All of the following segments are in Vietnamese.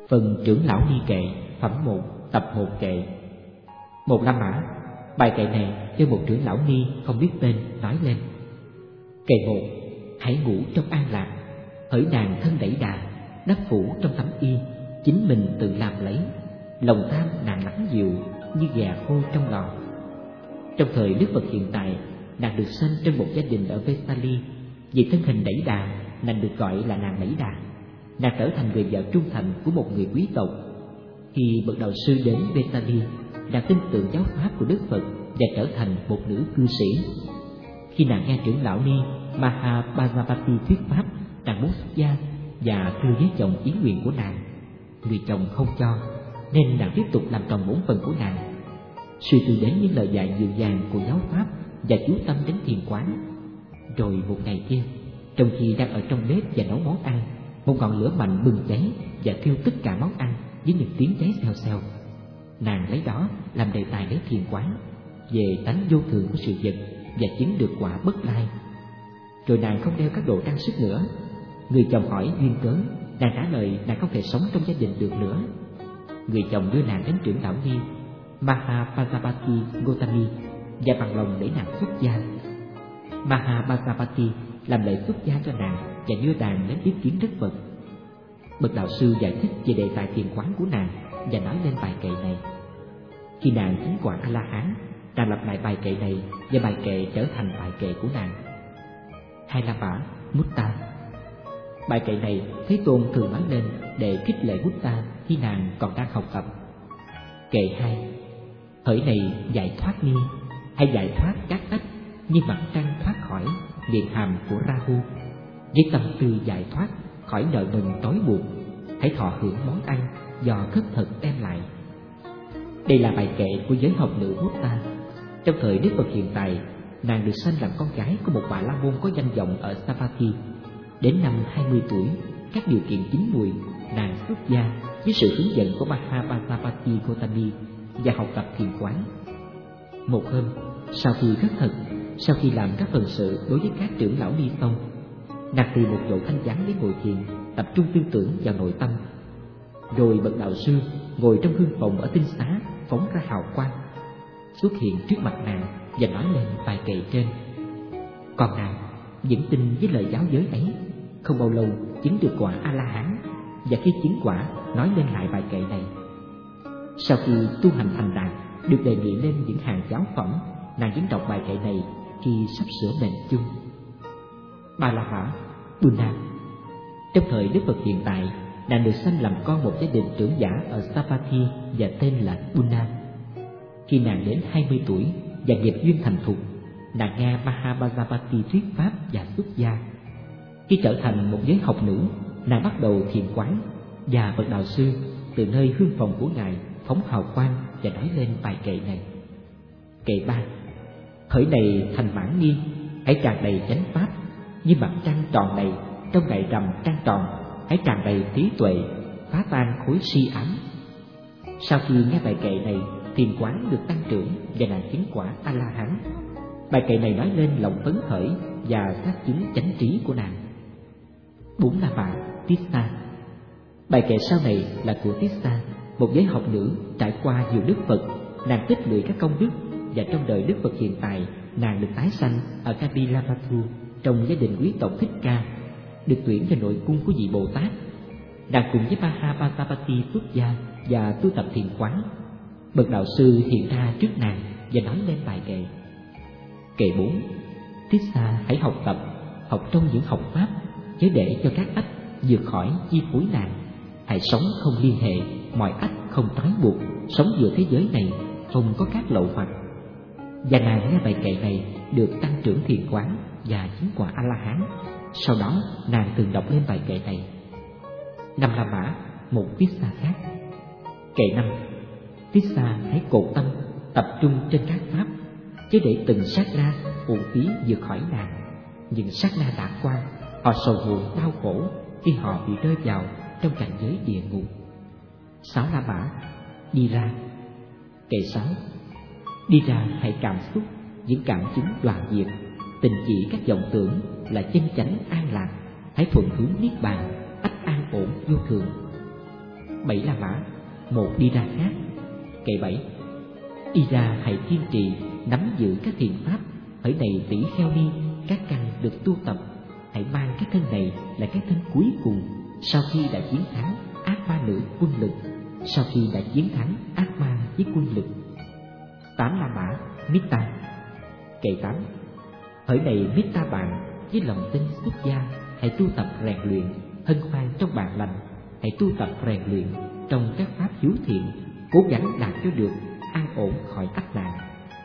Phần trưởng lão ni kệ, phẩm 1, tập 1 kệ. Một La Mã. Bài kệ này do một trưởng lão ni không biết tên nói lên. Kệ 1. Hãy ngủ trong an lạc, hỡi nàng thân đẩy đà, đắp phủ trong tấm y, chính mình tự làm lấy, lòng tham nàng lắng dịu như gà khô trong lò. Trong thời Đức Phật hiện tại, nàng được sinh trong một gia đình ở Vesali. Vì thân hình đẩy đà, nàng được gọi là nàng đẩy đà. Nàng trở thành người vợ trung thành của một người quý tộc. Khi bậc đạo sư đến Vesali, nàng tin tưởng giáo pháp của Đức Phật và trở thành một nữ cư sĩ. Khi nàng nghe trưởng lão ni Mahapajapati thuyết pháp, nàng muốn xuất gia và thưa với chồng ý nguyện của nàng. Người chồng không cho, nên nàng tiếp tục làm tròn bổn phận của nàng, suy tư đến những lời dạy dịu dàng của giáo pháp và chú tâm đến thiền quán. Rồi một ngày kia, trong khi đang ở trong bếp và nấu món ăn, một ngọn lửa mạnh bừng cháy và thiêu tất cả món ăn với những tiếng cháy xèo xèo. Nàng lấy đó làm đề tài để thiền quán về tánh vô thường của sự vật và chứng được quả bất lai. Rồi nàng không đeo các đồ trang sức nữa. Người chồng hỏi duyên cớ, nàng trả lời nàng không thể sống trong gia đình được nữa. Người chồng đưa nàng đến trưởng lão ni Mahapajapati Gotami và bằng lòng để nàng xuất gia. Mahapajapati làm lễ xuất gia cho nàng và đưa nàng đến ý kiến Đức Phật. Bậc đạo sư giải thích về đề tài thiền quán của nàng và nói lên bài kệ này. Khi nàng chứng quả A-la-hán, nàng lặp lại bài kệ này và bài kệ trở thành bài kệ của nàng. Hai La Mã Mutta. Bài kệ này Thế Tôn thường nói lên để khích lệ Mutta khi nàng còn đang học tập. Kệ 2. Hỡi này giải thoát ni, hay giải thoát các ách như mặt trăng thoát khỏi miệng hàm của Rahu, với tâm tư giải thoát khỏi nợ nần tối buộc, hãy thọ hưởng món ăn do khất thực đem lại. Đây là bài kệ của giới học nữ Mutta. Trong thời Đức Phật hiện tại, nàng được sanh làm con gái của một bà la môn có danh vọng ở Savatthi. Đến năm 20 tuổi, các điều kiện chín mùi, nàng xuất gia với sự hướng dẫn của Mahapajapati Gotami và học tập thiền quán. Một hôm, sau khi khất thực, sau khi làm các phần sự đối với các trưởng lão ni xong, nàng tìm một chỗ thanh vắng để ngồi thiền, tập trung tư tưởng vào nội tâm. Rồi bậc đạo sư ngồi trong hương phòng ở tinh xá phóng ra hào quang, xuất hiện trước mặt nàng và nói lên bài kệ trên. Còn nàng vẫn tin với lời giáo giới ấy, không bao lâu chứng được quả A-la-hán, và khi chứng quả nói lên lại bài kệ này. Sau khi tu hành thành đạt, được đề nghị lên những hàng giáo phẩm, nàng vẫn đọc bài kệ này khi sắp sửa mệnh chung. Ba La Mã Bunna. Trong thời Đức Phật hiện tại, nàng được sanh làm con một gia đình trưởng giả ở Savatthi và tên là Bunna. Khi nàng đến 20 tuổi và nghiệp duyên thành thục, nàng nghe Mahapajapati thuyết pháp và xuất gia. Khi trở thành một giới học nữ, nàng bắt đầu thiền quán, và bậc đạo sư từ nơi hương phòng của ngài phóng hào quang và nói lên bài kệ này. Kệ 3. Hỡi này thành mãn niên, hãy tràn đầy chánh pháp như mặt trăng tròn đầy trong ngày rằm trăng tròn, hãy tràn đầy trí tuệ, phá tan khối si ám. Sau khi nghe bài kệ này, thiền quán được tăng trưởng và nàng chứng quả A-la-hán. Bài kệ này nói lên lòng phấn khởi và xác chứng chánh trí của nàng. 4 La Mã Tissa. Bài kệ sau này là của Tissa, một giới học nữ trải qua nhiều đức Phật. Nàng tích lũy các công đức, và trong đời Đức Phật hiện tại, nàng được tái sanh ở Kapilavatthu trong gia đình quý tộc Thích Ca, được tuyển vào nội cung của vị Bồ Tát. Nàng cùng với Mahapajapati xuất gia và tu tập thiền quán. Bậc đạo sư hiện ra trước nàng và nói lên bài kệ. Kệ 4. Tissa hãy học tập, học trong những học pháp, chớ để cho các ách vượt khỏi chi phối nàng. Hãy sống không liên hệ, mọi ách không trói buộc, sống giữa thế giới này không có các lậu hoặc. Và nàng nghe bài kệ này được tăng trưởng thiền quán và chứng quả A-la-hán. Sau đó nàng thường đọc lên bài kệ này. 5 La Mã một Tissa khác. Kệ 5. Tissa hãy cột tâm, tập trung trên các pháp, chứ để từng sát na uổng phí vượt khỏi nàng. Những sát na đã qua, họ sầu muộn đau khổ khi họ bị rơi vào trong cảnh giới địa ngục. 6 La Mã Đi ra. Kệ 6. Đi ra hãy cảm xúc những cảm chứng đoàn diệt, tình chỉ các vọng tưởng là chân chánh an lạc, hãy thuận hướng niết bàn, ách an ổn vô thường. 7 La Mã, một đi ra khác. Kệ 7. Y ra hãy kiên trì nắm giữ các thiền pháp, hỡi này tỷ kheo ni, các căn được tu tập, hãy mang cái thân này là cái thân cuối cùng sau khi đã chiến thắng ác ma nữ quân lực, sau khi đã chiến thắng ác ma với quân lực. 8 La Mã, Mitta. Kệ 8. Hỡi này Mitta bạn, với lòng tin xuất gia, hãy tu tập rèn luyện, hân hoan trong bạn lành, hãy tu tập rèn luyện trong các pháp hiếu thiện, cố gắng đạt cho được an ổn khỏi ách nạn.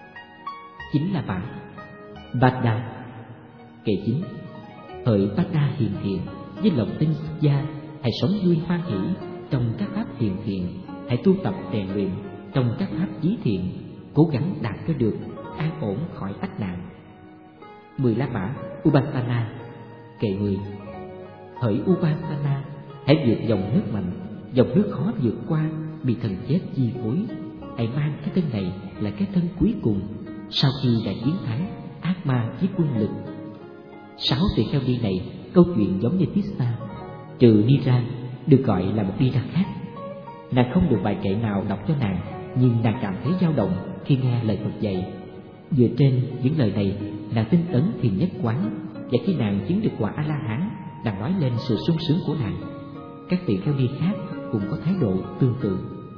9 La Mã, Bada. Kệ 9. Hỡi Bada hiền thiện, với lòng tin xuất gia, hãy sống vui hoan hỷ trong các pháp hiền thiện, hãy tu tập rèn luyện trong các pháp chí thiện, cố gắng đạt cho được an ổn khỏi ách nạn. 10 La Mã, Upasana. Kệ 10. Hỡi Upasana, hãy vượt dòng nước mạnh, dòng nước khó vượt qua, bị thần chết chi phối, hãy mang cái thân này là cái thân cuối cùng sau khi đã chiến thắng ác ma với quân lực. 6 tỳ kheo ni này câu chuyện giống như Tissa, trừ Nira được gọi là một Nira khác. Nàng không được bài kệ nào đọc cho nàng, nhưng nàng cảm thấy dao động khi nghe lời Phật dạy. Dựa trên những lời này, nàng tinh tấn thiền nhất quán, và khi nàng chứng được quả A-la-hán, nàng nói lên sự sung sướng của nàng. Các tỳ kheo ni khác cũng có thái độ tương tự.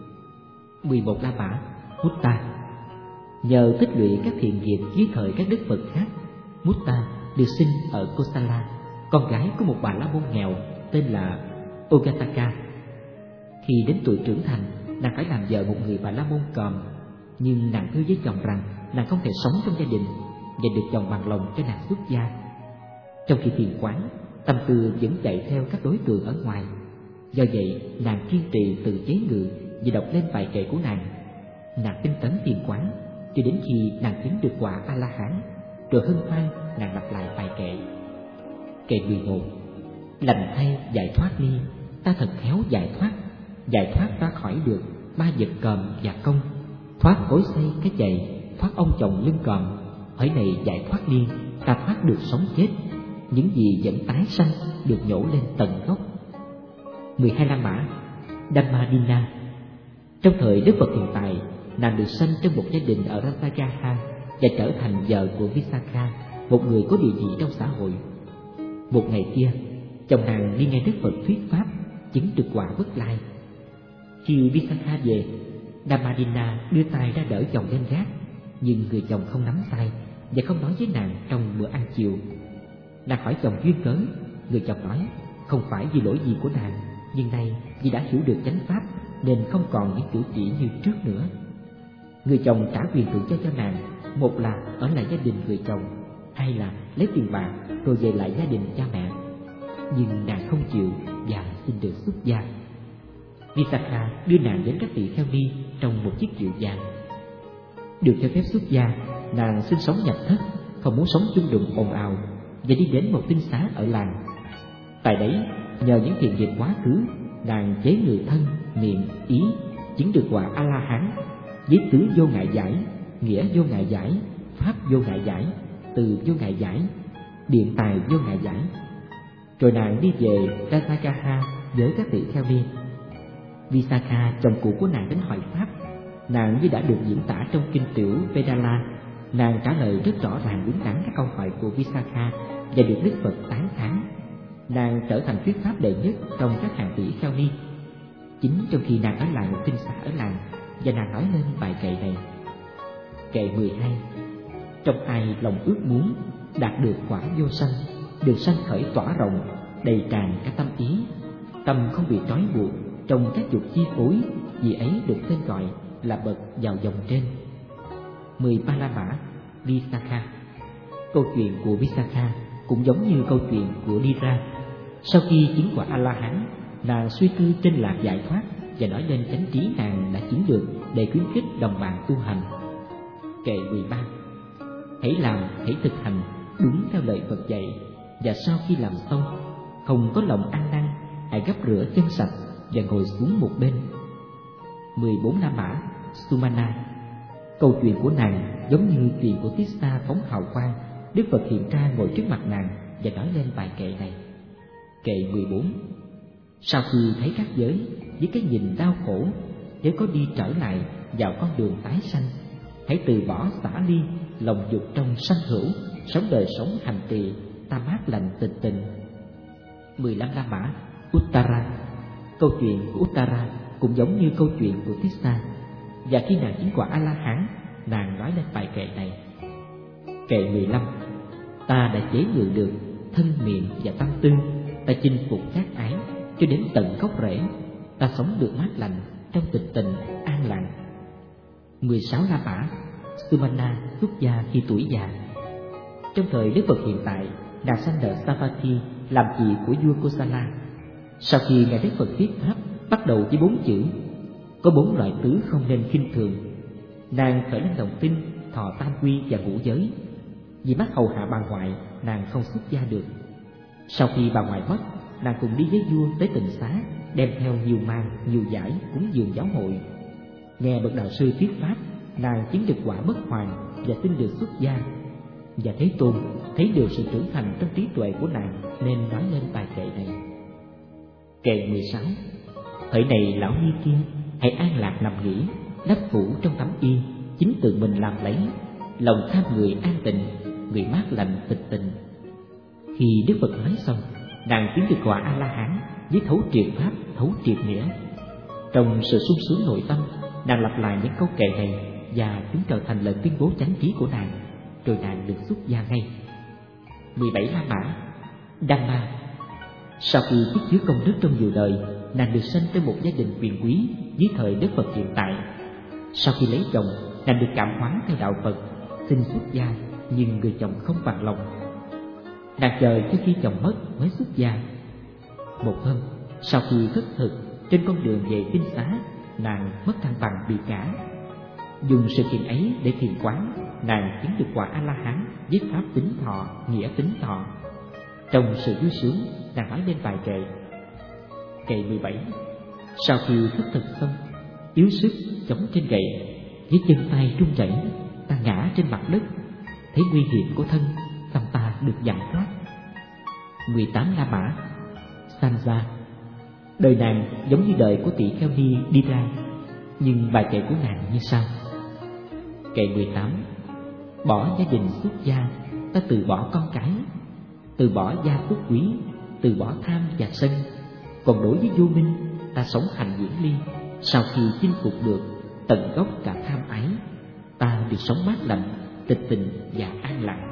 11 La Mã, Mutta. Nhờ tích lũy các thiện nghiệp dưới thời các đức Phật khác, Mutta được sinh ở Kosala, con gái của một bà la môn nghèo tên là Ogataka. Khi đến tuổi trưởng thành, nàng phải làm vợ một người bà la môn còm, nhưng nàng thưa với chồng rằng nàng không thể sống trong gia đình và được chồng bằng lòng cho nàng xuất gia. Trong khi thiền quán, tâm tư vẫn chạy theo các đối tượng ở ngoài. Do vậy, nàng kiên trì tự chế ngự và đọc lên bài kệ của nàng. Nàng tinh tấn thiền quán cho đến khi nàng chứng được quả A-la-hán, rồi hân hoan nàng lặp lại bài kệ. Kệ 11. Lành thay giải thoát ni, ta thật khéo giải thoát ra khỏi được ba vật còm và công, thoát cối xây cái chạy, thoát ông chồng lưng còm. Hỡi này giải thoát ni, ta thoát được sống chết, những gì vẫn tái sanh được nhổ lên tận gốc. 12 La Mã, Dhammadina. Trong thời Đức Phật hiện tại, nàng được sanh trong một gia đình ở Ratagaha và trở thành vợ của Visakha, một người có địa vị trong xã hội. Một ngày kia, chồng nàng đi nghe Đức Phật thuyết pháp, chứng được quả bất lai. Khi Visakha về, Dhammadina đưa tay ra đỡ chồng lên gác, nhưng người chồng không nắm tay và không nói với nàng trong bữa ăn chiều. Nàng hỏi chồng duyên cớ, người chồng nói không phải vì lỗi gì của nàng, nhưng nay vì đã hiểu được chánh pháp nên không còn những cử chỉ như trước nữa. Người chồng trả quyền tự do cho nàng, một là ở lại gia đình người chồng, hai là lấy tiền bạc rồi về lại gia đình cha mẹ. Nhưng nàng không chịu và xin được xuất gia. Visakha đưa nàng đến các tỳ kheo ni trong một chiếc kiệu vàng. Được cho phép xuất gia, nàng sinh sống nhập thất, không muốn sống chung đụng ồn ào, và đi đến một tinh xá ở làng. Tại đấy, nhờ những thiện nghiệp quá khứ, nàng chế ngự thân, miệng, ý, chứng được quả A-la-hán với tứ vô ngại giải, nghĩa vô ngại giải, pháp vô ngại giải, từ vô ngại giải, điện tài vô ngại giải. Rồi nàng đi về Ratagaha với các tỳ kheo ni. Visakha, chồng cũ của nàng đến hỏi pháp. Nàng như đã được diễn tả trong kinh tiểu Vedala, nàng trả lời rất rõ ràng đúng đắn các câu hỏi của Visakha và được Đức Phật tán thán. Nàng trở thành thuyết pháp đệ nhất trong các hàng tỷ kheo ni. Chính trong khi nàng ở lại một tinh xá ở làng, và nàng nói lên bài kệ này. Kệ 12. Trong ai lòng ước muốn đạt được quả vô sanh, được sanh khởi tỏa rộng, đầy tràn cả tâm ý, tâm không bị trói buộc trong các dục chi phối, vì ấy được tên gọi là bậc vào dòng trên. 13 La Mã, Visakha. Câu chuyện của Visakha cũng giống như câu chuyện của Nira. Sau khi chứng quả A-la-hán, nàng suy tư trên lạc giải thoát và nói lên chánh trí nàng đã chứng được để khuyến khích đồng bạn tu hành. Kệ 13. Hãy làm, hãy thực hành đúng theo lời Phật dạy, và sau khi làm xong, không có lòng ăn năn, hãy gấp rửa chân sạch và ngồi xuống một bên. 14 La Mã, Sumana. Câu chuyện của nàng giống như chuyện của Tissa phóng hào quang. Đức Phật hiện ra ngồi trước mặt nàng và nói lên bài kệ này. Kệ 14. Sau khi thấy các giới với cái nhìn đau khổ, nếu có đi trở lại vào con đường tái sanh, hãy từ bỏ xả ly, lòng dục trong sanh hữu, sống đời sống hành trì, ta mát lành tịch tình. 15 La Mã Uttara. Câu chuyện của Uttara cũng giống như câu chuyện của Tissa, và khi nàng chứng quả A-la-hán, nàng nói lên bài kệ này. Kệ 15. Ta đã chế ngự được thân, miệng và tâm tư, ta chinh phục các ái cho đến tận gốc rễ, ta sống được mát lành trong tịch tình an lặng. 16 La Mã Sumana xuất gia khi tuổi già. Trong thời Đức Phật hiện tại, nàng sanh nợ Savatthi làm chị của vua Kosala. Sau khi ngài Đức Phật thuyết pháp bắt đầu với 4 chữ: có 4 loại tứ không nên khinh thường, nàng khởi lên lòng tin thọ tam quy và ngũ giới. Vì mắc hầu hạ bà ngoại, nàng không xuất gia được. Sau khi bà ngoại mất, nàng cùng đi với vua tới Tịnh Xá, đem theo nhiều màn, nhiều giải cúng dường giáo hội. Nghe bậc đạo sư thuyết pháp, nàng chứng được quả bất hoàn và tin được xuất gia. Và Thế Tôn thấy được sự trưởng thành trong trí tuệ của nàng nên nói lên bài kệ này. Kệ 16. Hỡi này lão nhi kia, hãy an lạc nằm nghỉ, đắp phủ trong tấm y, chính tự mình làm lấy, lòng tham người an tịnh, người mát lành tịch tình. Khi Đức Phật nói xong, nàng chứng được quả A-la-hán với thấu triệt pháp, thấu triệt nghĩa. Trong sự sung sướng nội tâm, nàng lặp lại những câu kệ này và chúng trở thành lời tuyên bố chánh trí của nàng, rồi nàng được xuất gia ngay. 17 La Mã Dhamma. Sau khi tích chứa công đức trong nhiều đời, nàng được sinh trong một gia đình quyền quý dưới thời Đức Phật hiện tại. Sau khi lấy chồng, nàng được cảm hóa theo đạo Phật, xin xuất gia, nhưng người chồng không bằng lòng. Nàng chờ cho khi chồng mất mới xuất gia. Một hôm, sau khi khất thực, trên con đường về Tinh Xá, nàng mất thăng bằng bị ngã. Dùng sự kiện ấy để thiền quán, nàng chứng được quả A-la-hán với pháp tính thọ, nghĩa tính thọ. Trong sự vui sướng, nàng nói lên bài kệ. Kệ 17. Sau khi khất thực xong, yếu sức chống trên gậy, với chân tay run rẩy, ta ngã trên mặt đất. Thấy nguy hiểm của thân, tâm ta được giải thoát. 18 La Mã Sansa. Đời nàng giống như đời của tỷ kheo ni đi ra, nhưng bài kệ của nàng như sau. Kệ 18. Bỏ gia đình xuất gia, ta từ bỏ con cái, từ bỏ gia phúc quý, từ bỏ tham và sân. Còn đối với vô minh, ta sống hành diễn ly. Sau khi chinh phục được tận gốc cả tham ái, ta được sống mát lành, tịch tình và an lặng.